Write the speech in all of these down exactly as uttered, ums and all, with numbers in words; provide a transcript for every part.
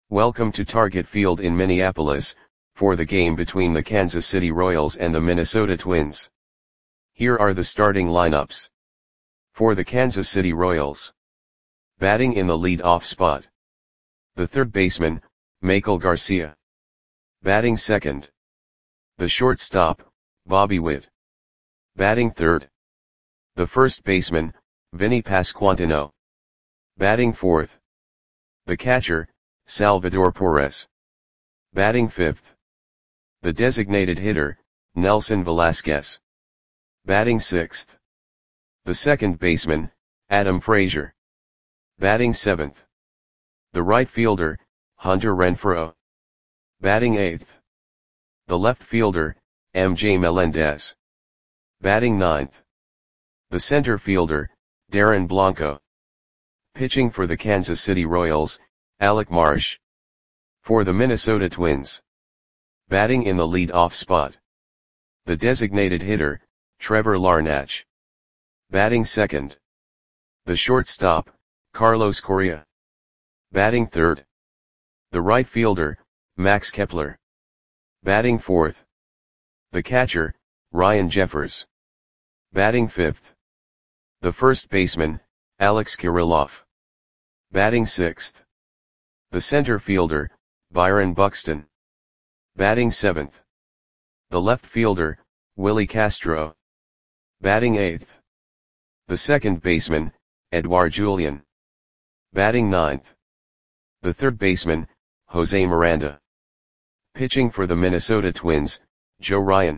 Welcome to Target Field in Minneapolis, for the game between the Kansas City Royals and the Minnesota Twins. Here are the starting lineups. For the Kansas City Royals. Batting in the lead-off spot. The third baseman, Maikel Garcia. Batting second. The shortstop, Bobby Witt. Batting third. The first baseman, Vinny Pasquantino. Batting fourth. The catcher, Salvador Perez. Batting fifth. The designated hitter, Nelson Velasquez. Batting sixth. The second baseman, Adam Frazier. Batting seventh. The right fielder, Hunter Renfroe. Batting eighth. The left fielder, M J Melendez. Batting ninth. The center fielder, Darren Blanco. Pitching for the Kansas City Royals, Alec Marsh. For the Minnesota Twins. Batting in the lead-off spot. The designated hitter, Trevor Larnach. Batting second. The shortstop, Carlos Correa. Batting third. The right fielder, Max Kepler. Batting fourth. The catcher, Ryan Jeffers. Batting fifth. The first baseman, Alex Kirilloff. Batting sixth. The center fielder, Byron Buxton. Batting seventh. The left fielder, Willie Castro. Batting eighth. The second baseman, Edouard Julien. Batting ninth. The third baseman, Jose Miranda. Pitching for the Minnesota Twins, Joe Ryan.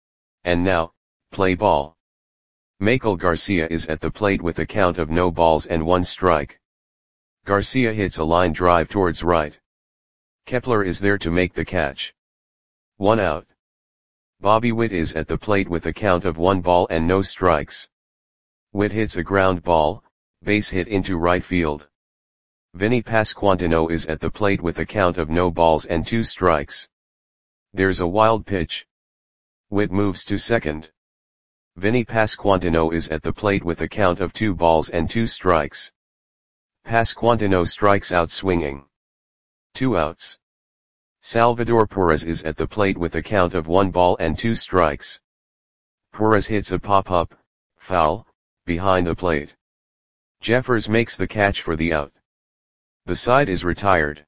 And now, play ball. Maikel Garcia is at the plate with a count of no balls and one strike. Garcia hits a line drive towards right. Kepler is there to make the catch. One out. Bobby Witt is at the plate with a count of one ball and no strikes. Witt hits a ground ball, base hit into right field. Vinny Pasquantino is at the plate with a count of no balls and two strikes. There's a wild pitch. Witt moves to second. Vinny Pasquantino is at the plate with a count of two balls and two strikes. Pasquantino strikes out swinging. Two outs. Salvador Perez is at the plate with a count of one ball and two strikes. Perez hits a pop-up, foul, behind the plate. Jeffers makes the catch for the out. The side is retired.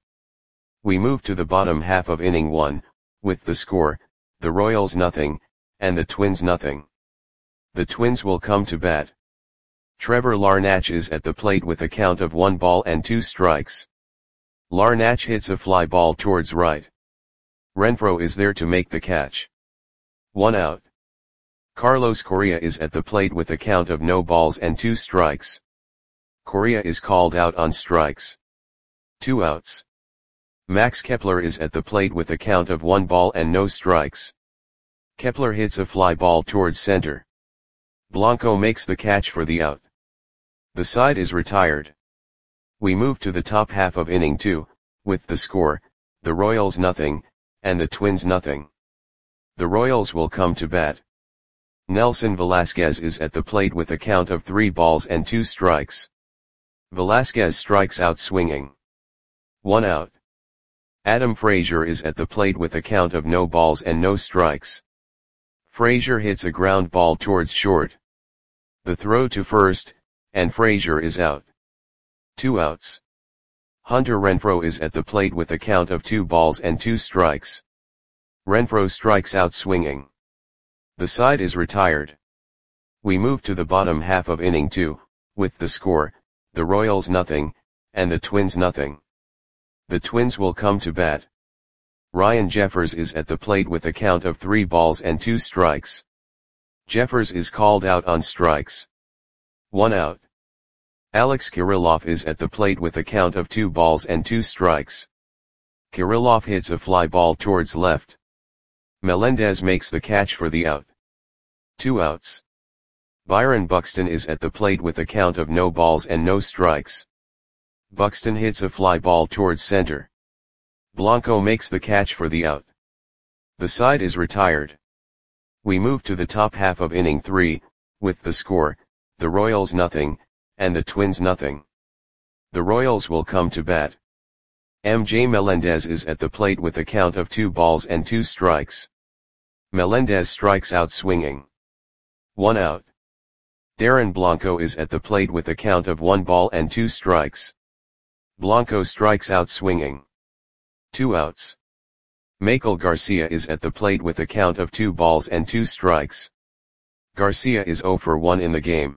We move to the bottom half of inning one, with the score, the Royals nothing, and the Twins nothing. The Twins will come to bat. Trevor Larnach is at the plate with a count of one ball and two strikes. Larnach hits a fly ball towards right. Renfroe is there to make the catch. One out. Carlos Correa is at the plate with a count of no balls and two strikes. Correa is called out on strikes. Two outs. Max Kepler is at the plate with a count of one ball and no strikes. Kepler hits a fly ball towards center. Blanco makes the catch for the out. The side is retired. We move to the top half of inning two, with the score, the Royals nothing, and the Twins nothing. The Royals will come to bat. Nelson Velasquez is at the plate with a count of three balls and two strikes. Velasquez strikes out swinging. One out. Adam Frazier is at the plate with a count of no balls and no strikes. Frazier hits a ground ball towards short. The throw to first, and Frazier is out. Two outs. Hunter Renfroe is at the plate with a count of two balls and two strikes. Renfroe strikes out swinging. The side is retired. We move to the bottom half of inning two, with the score, the Royals nothing, and the Twins nothing. The Twins will come to bat. Ryan Jeffers is at the plate with a count of three balls and two strikes. Jeffers is called out on strikes. One out. Alex Kirilloff is at the plate with a count of two balls and two strikes. Kirilloff hits a fly ball towards left. Melendez makes the catch for the out. Two outs. Byron Buxton is at the plate with a count of no balls and no strikes. Buxton hits a fly ball towards center. Blanco makes the catch for the out. The side is retired. We move to the top half of inning three, with the score, the Royals nothing, and the Twins nothing. The Royals will come to bat. M J Melendez is at the plate with a count of two balls and two strikes. Melendez strikes out swinging. One out. Darren Blanco is at the plate with a count of one ball and two strikes. Blanco strikes out swinging. Two outs. Michael Garcia is at the plate with a count of two balls and two strikes. Garcia is zero for one in the game.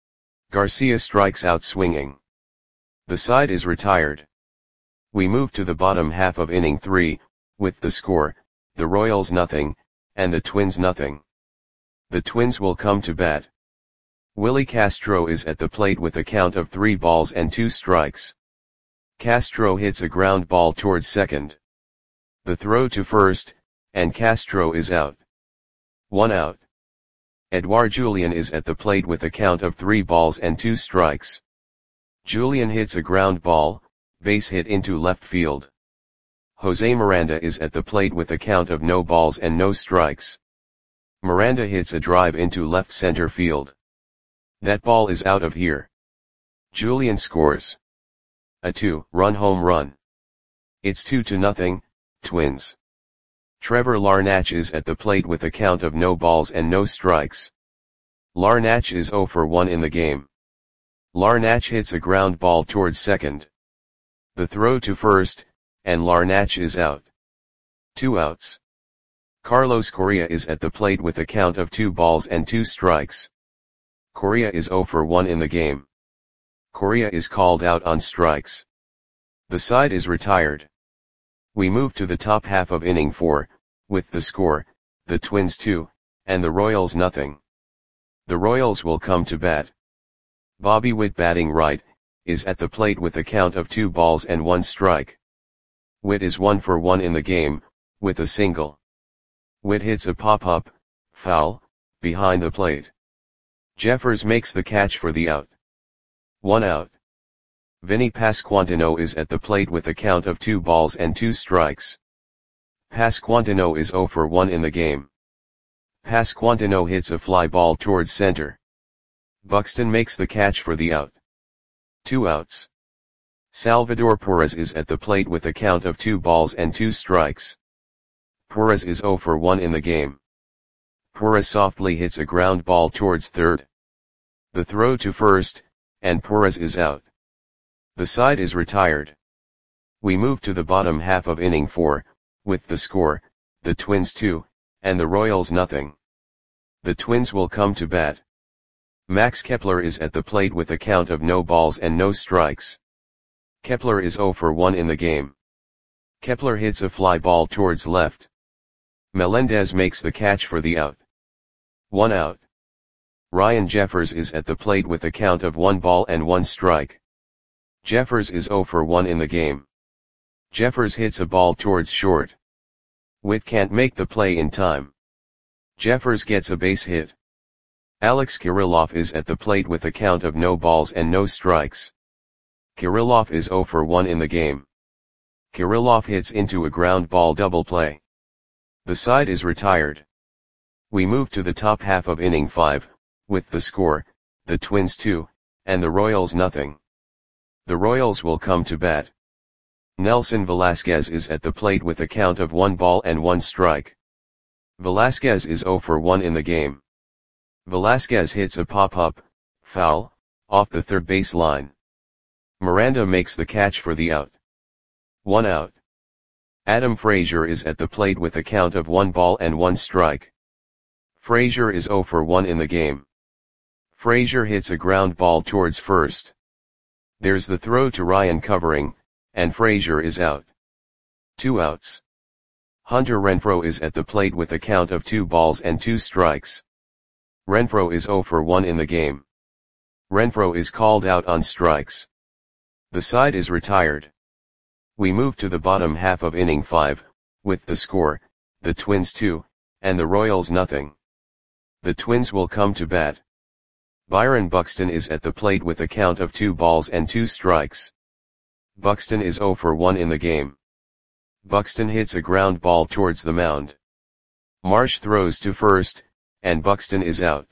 Garcia strikes out swinging. The side is retired. We move to the bottom half of inning three, with the score, the Royals nothing, and the Twins nothing. The Twins will come to bat. Willie Castro is at the plate with a count of three balls and two strikes. Castro hits a ground ball towards second. The throw to first, and Castro is out. One out. Edouard Julien is at the plate with a count of three balls and two strikes. Julien hits a ground ball, base hit into left field. Jose Miranda is at the plate with a count of no balls and no strikes. Miranda hits a drive into left center field. That ball is out of here. Julien scores a two-run home run. It's two to nothing, Twins. Trevor Larnach is at the plate with a count of no balls and no strikes. Larnach is zero for one in the game. Larnach hits a ground ball towards second. The throw to first, and Larnach is out. Two outs. Carlos Correa is at the plate with a count of two balls and two strikes. Correa is zero for one in the game. Correa is called out on strikes. The side is retired. We move to the top half of inning four, with the score, the Twins two, and the Royals nothing. The Royals will come to bat. Bobby Witt, batting right, is at the plate with a count of two balls and one strike. Witt is one for one in the game, with a single. Witt hits a pop-up, foul, behind the plate. Jeffers makes the catch for the out. One out. Vinny Pasquantino is at the plate with a count of two balls and two strikes. Pasquantino is zero for one in the game. Pasquantino hits a fly ball towards center. Buxton makes the catch for the out. Two outs. Salvador Perez is at the plate with a count of two balls and two strikes. Perez is zero for one in the game. Perez softly hits a ground ball towards third. The throw to first, and Perez is out. The side is retired. We move to the bottom half of inning four, with the score, the Twins two, and the Royals nothing. The Twins will come to bat. Max Kepler is at the plate with a count of no balls and no strikes. Kepler is zero for one in the game. Kepler hits a fly ball towards left. Melendez makes the catch for the out. One out. Ryan Jeffers is at the plate with a count of one ball and one strike. Jeffers is zero for one in the game. Jeffers hits a ball towards short. Witt can't make the play in time. Jeffers gets a base hit. Alex Kirilloff is at the plate with a count of no balls and no strikes. Kirilloff is zero for one in the game. Kirilloff hits into a ground ball double play. The side is retired. We move to the top half of inning five, with the score, the Twins two, and the Royals nothing. The Royals will come to bat. Nelson Velasquez is at the plate with a count of one ball and one strike. Velasquez is zero for one in the game. Velasquez hits a pop-up, foul, off the third base line. Miranda makes the catch for the out. One out. Adam Frazier is at the plate with a count of one ball and one strike. Frazier is zero for one in the game. Frazier hits a ground ball towards first. There's the throw to Ryan covering, and Frazier is out. Two outs. Hunter Renfroe is at the plate with a count of two balls and two strikes. Renfroe is zero for one in the game. Renfroe is called out on strikes. The side is retired. We move to the bottom half of inning five, with the score, the Twins two, and the Royals nothing. The Twins will come to bat. Byron Buxton is at the plate with a count of two balls and two strikes. Buxton is zero for one in the game. Buxton hits a ground ball towards the mound. Marsh throws to first, and Buxton is out.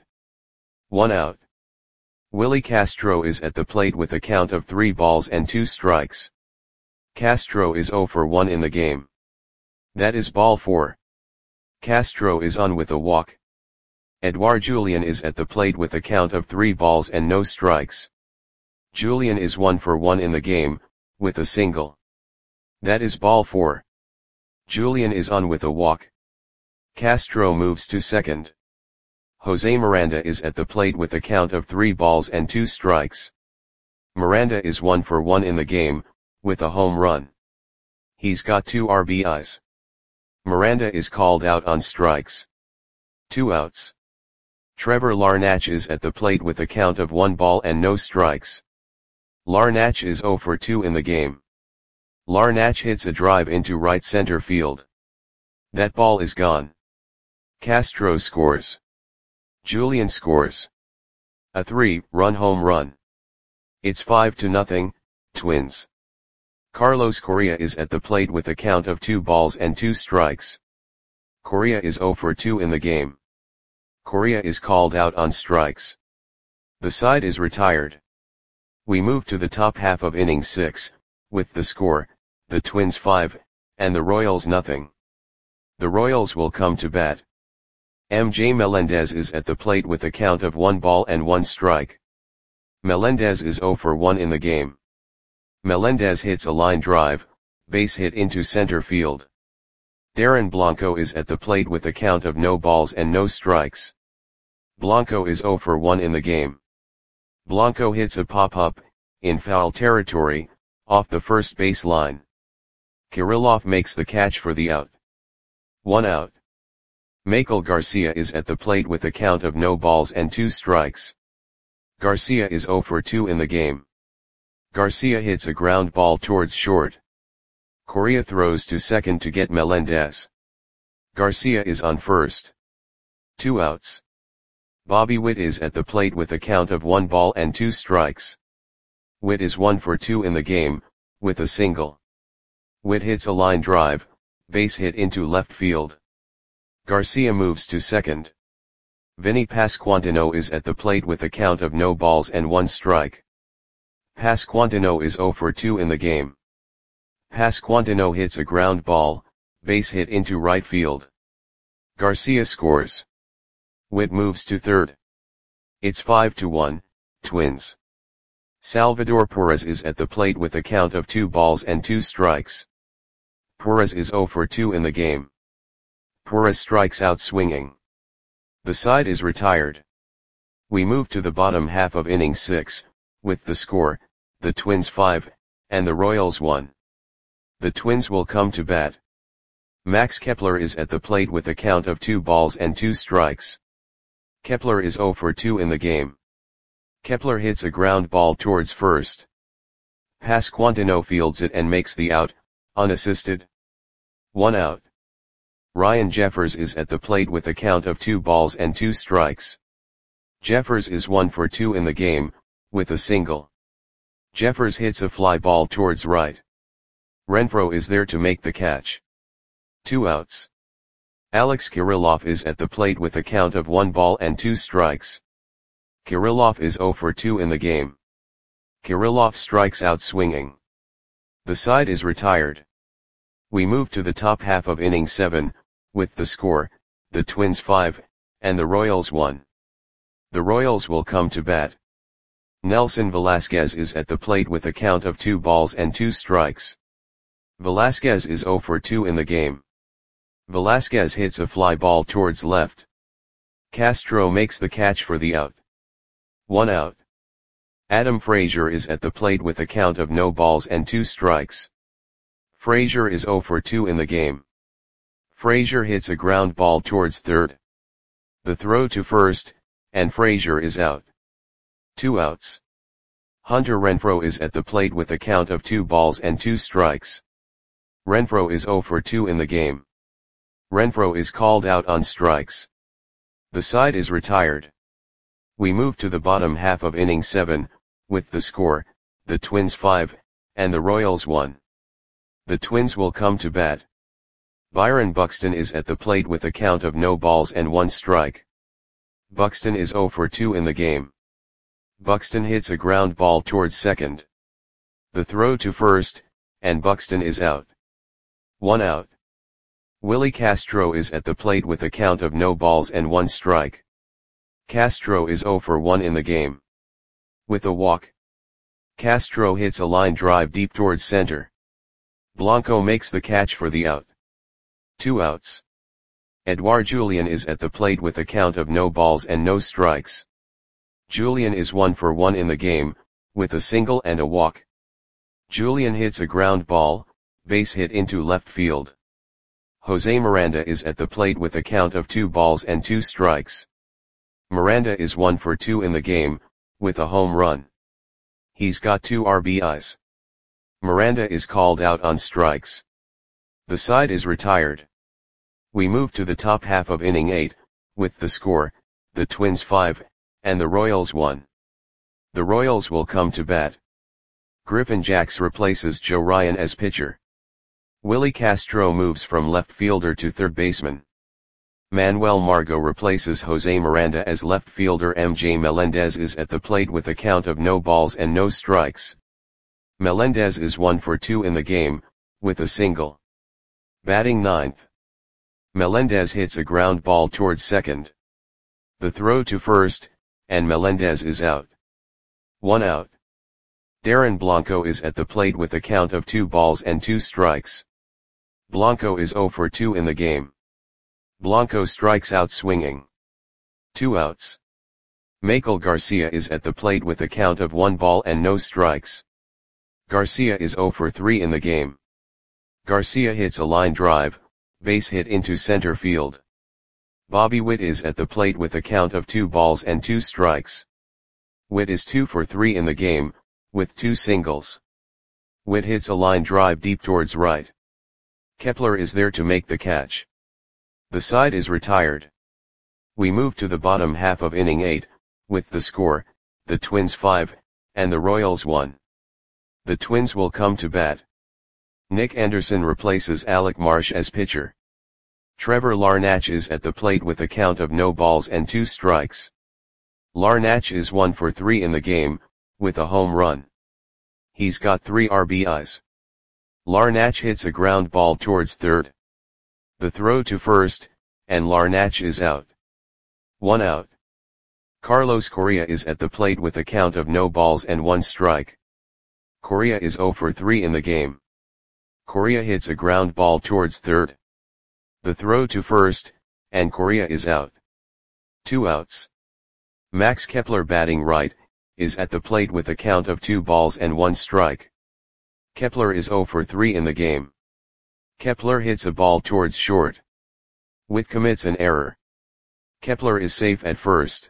One out. Willie Castro is at the plate with a count of three balls and two strikes. Castro is zero for one in the game. That is ball four. Castro is on with a walk. Edouard Julien is at the plate with a count of three balls and no strikes. Julien is one for one in the game, with a single. That is ball four. Julien is on with a walk. Castro moves to second. Jose Miranda is at the plate with a count of three balls and two strikes. Miranda is one for one in the game, with a home run. He's got two R B Is. Miranda is called out on strikes. Two outs. Trevor Larnach is at the plate with a count of one ball and no strikes. Larnach is zero for two in the game. Larnach hits a drive into right center field. That ball is gone. Castro scores. Julien scores. A three-run home run. It's five to nothing, Twins. Carlos Correa is at the plate with a count of two balls and two strikes. Correa is zero for two in the game. Correa is called out on strikes. The side is retired. We move to the top half of inning six, with the score, the Twins five, and the Royals nothing. The Royals will come to bat. M J Melendez is at the plate with a count of one ball and one strike. Melendez is zero for one in the game. Melendez hits a line drive, base hit into center field. Darren Blanco is at the plate with a count of no balls and no strikes. Blanco is zero for one in the game. Blanco hits a pop-up, in foul territory, off the first base line. Kirilloff makes the catch for the out. One out. Michael Garcia is at the plate with a count of no balls and two strikes. Garcia is zero for two in the game. Garcia hits a ground ball towards short. Correa throws to second to get Melendez. Garcia is on first. Two outs. Bobby Witt is at the plate with a count of one ball and two strikes. Witt is one for two in the game, with a single. Witt hits a line drive, base hit into left field. Garcia moves to second. Vinny Pasquantino is at the plate with a count of no balls and one strike. Pasquantino is zero for two in the game. Pasquantino hits a ground ball, base hit into right field. Garcia scores. Witt moves to third. It's five to one, Twins. Salvador Perez is at the plate with a count of two balls and two strikes. Perez is zero for two in the game. Perez strikes out swinging. The side is retired. We move to the bottom half of inning six, with the score, the Twins five, and the Royals one. The Twins will come to bat. Max Kepler is at the plate with a count of two balls and two strikes. Kepler is zero for two in the game. Kepler hits a ground ball towards first. Pasquantino fields it and makes the out, unassisted. One out. Ryan Jeffers is at the plate with a count of two balls and two strikes. Jeffers is one for two in the game, with a single. Jeffers hits a fly ball towards right. Renfroe is there to make the catch. Two outs. Alex Kirilloff is at the plate with a count of one ball and two strikes. Kirilloff is zero for two in the game. Kirilloff strikes out swinging. The side is retired. We move to the top half of inning seven, with the score, the Twins five, and the Royals one. The Royals will come to bat. Nelson Velasquez is at the plate with a count of two balls and two strikes. Velasquez is zero for two in the game. Velasquez hits a fly ball towards left. Castro makes the catch for the out. One out. Adam Frazier is at the plate with a count of no balls and two strikes. Frazier is zero for two in the game. Frazier hits a ground ball towards third. The throw to first, and Frazier is out. Two outs. Hunter Renfroe is at the plate with a count of two balls and two strikes. Renfroe is zero for two in the game. Renfroe is called out on strikes. The side is retired. We move to the bottom half of inning seven, with the score, the Twins five, and the Royals one. The Twins will come to bat. Byron Buxton is at the plate with a count of no balls and one strike. Buxton is zero for two in the game. Buxton hits a ground ball towards second. The throw to first, and Buxton is out. One out. Willie Castro is at the plate with a count of no balls and one strike. Castro is zero for one in the game. With a walk, Castro hits a line drive deep towards center. Blanco makes the catch for the out. Two outs. Edouard Julien is at the plate with a count of no balls and no strikes. Julien is one for one in the game, with a single and a walk. Julien hits a ground ball, base hit into left field. Jose Miranda is at the plate with a count of two balls and two strikes. Miranda is one for two in the game, with a home run. He's got two R B Is. Miranda is called out on strikes. The side is retired. We move to the top half of inning eight, with the score, the Twins five, and the Royals one. The Royals will come to bat. Griffin Jax replaces Joe Ryan as pitcher. Willie Castro moves from left fielder to third baseman. Manuel Margot replaces Jose Miranda as left fielder. M J Melendez is at the plate with a count of no balls and no strikes. Melendez is one for two in the game, with a single. Batting ninth. Melendez hits a ground ball towards second. The throw to first, and Melendez is out. One out. Darren Blanco is at the plate with a count of two balls and two strikes. Blanco is zero for two in the game. Blanco strikes out swinging. Two outs. Michael Garcia is at the plate with a count of one ball and no strikes. Garcia is zero for three in the game. Garcia hits a line drive, base hit into center field. Bobby Witt is at the plate with a count of two balls and two strikes. Witt is two for three in the game, with two singles. Witt hits a line drive deep towards right. Kepler is there to make the catch. The side is retired. We move to the bottom half of inning eight, with the score, the Twins five, and the Royals one. The Twins will come to bat. Nick Anderson replaces Alec Marsh as pitcher. Trevor Larnach is at the plate with a count of no balls and two strikes. Larnach is one for three in the game, with a home run. He's got three R B Is. Larnach hits a ground ball towards third. The throw to first, and Larnach is out. One out. Carlos Correa is at the plate with a count of no balls and one strike. Correa is zero for three in the game. Correa hits a ground ball towards third. The throw to first, and Correa is out. Two outs. Max Kepler, batting right, is at the plate with a count of two balls and one strike. Kepler is zero for three in the game. Kepler hits a ball towards short. Witt commits an error. Kepler is safe at first.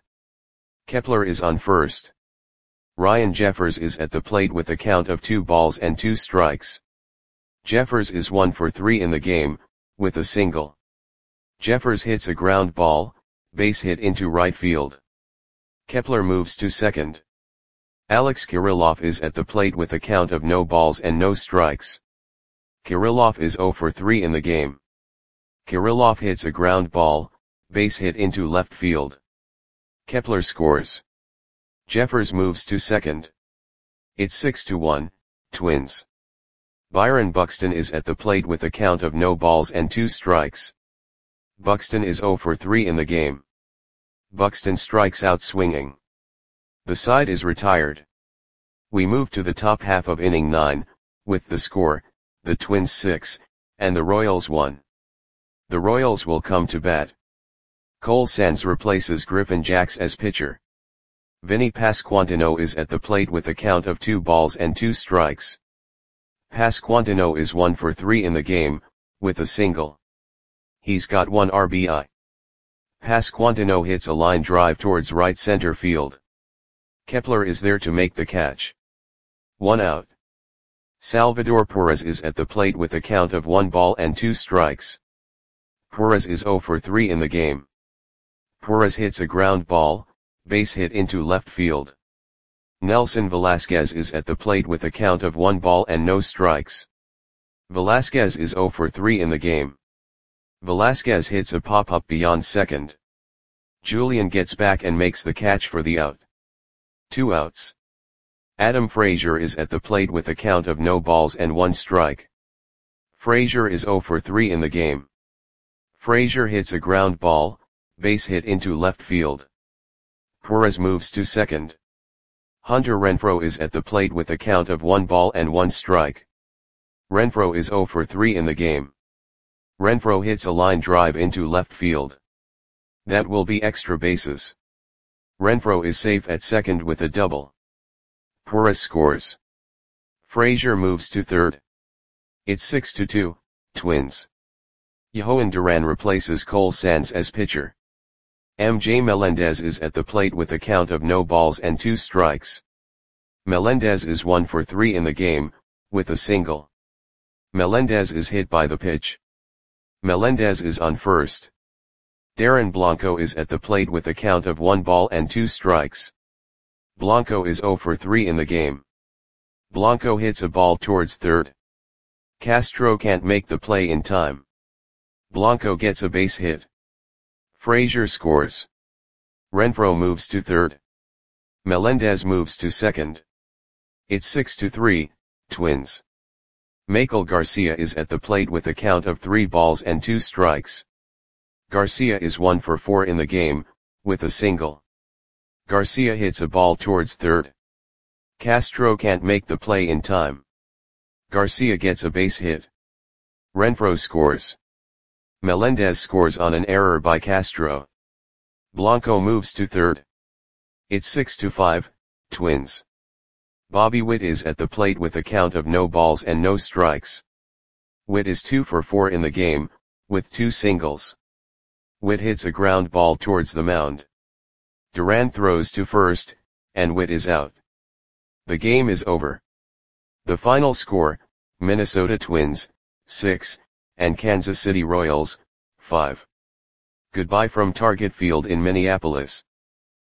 Kepler is on first. Ryan Jeffers is at the plate with a count of two balls and two strikes. Jeffers is one for three in the game, with a single. Jeffers hits a ground ball, base hit into right field. Kepler moves to second. Alex Kirilloff is at the plate with a count of no balls and no strikes. Kirilloff is zero for three in the game. Kirilloff hits a ground ball, base hit into left field. Kepler scores. Jeffers moves to second. It's six to one, Twins. Byron Buxton is at the plate with a count of no balls and two strikes. Buxton is zero for three in the game. Buxton strikes out swinging. The side is retired. We move to the top half of inning nine, with the score, the Twins six, and the Royals one. The Royals will come to bat. Cole Sands replaces Griffin Jax as pitcher. Vinny Pasquantino is at the plate with a count of two balls and two strikes. Pasquantino is one for three in the game, with a single. He's got one R B I. Pasquantino hits a line drive towards right center field. Kepler is there to make the catch. One out. Salvador Perez is at the plate with a count of one ball and two strikes. Perez is zero for three in the game. Perez hits a ground ball, base hit into left field. Nelson Velasquez is at the plate with a count of one ball and no strikes. Velasquez is zero for three in the game. Velasquez hits a pop-up beyond second. Julien gets back and makes the catch for the out. Two outs. Adam Frazier is at the plate with a count of no balls and one strike. Frazier is zero for three in the game. Frazier hits a ground ball, base hit into left field. Perez moves to second. Hunter Renfroe is at the plate with a count of one ball and one strike. Renfroe is zero for three in the game. Renfroe hits a line drive into left field. That will be extra bases. Renfroe is safe at second with a double. Perez scores. Frazier moves to third. It's six to two, Twins. Yohan Duran replaces Cole Sands as pitcher. M J Melendez is at the plate with a count of no balls and two strikes. Melendez is one for three in the game, with a single. Melendez is hit by the pitch. Melendez is on first. Darren Blanco is at the plate with a count of one ball and two strikes. Blanco is zero for three in the game. Blanco hits a ball towards third. Castro can't make the play in time. Blanco gets a base hit. Frazier scores. Renfroe moves to third. Melendez moves to second. It's six to three, Twins. Maikel Garcia is at the plate with a count of three balls and two strikes. Garcia is one for four in the game, with a single. Garcia hits a ball towards third. Castro can't make the play in time. Garcia gets a base hit. Renfroe scores. Melendez scores on an error by Castro. Blanco moves to third. It's six to five, Twins. Bobby Witt is at the plate with a count of no balls and no strikes. Witt is two for four in the game, with two singles. Witt hits a ground ball towards the mound. Duran throws to first, and Witt is out. The game is over. The final score, Minnesota Twins, six, and Kansas City Royals, five. Goodbye from Target Field in Minneapolis.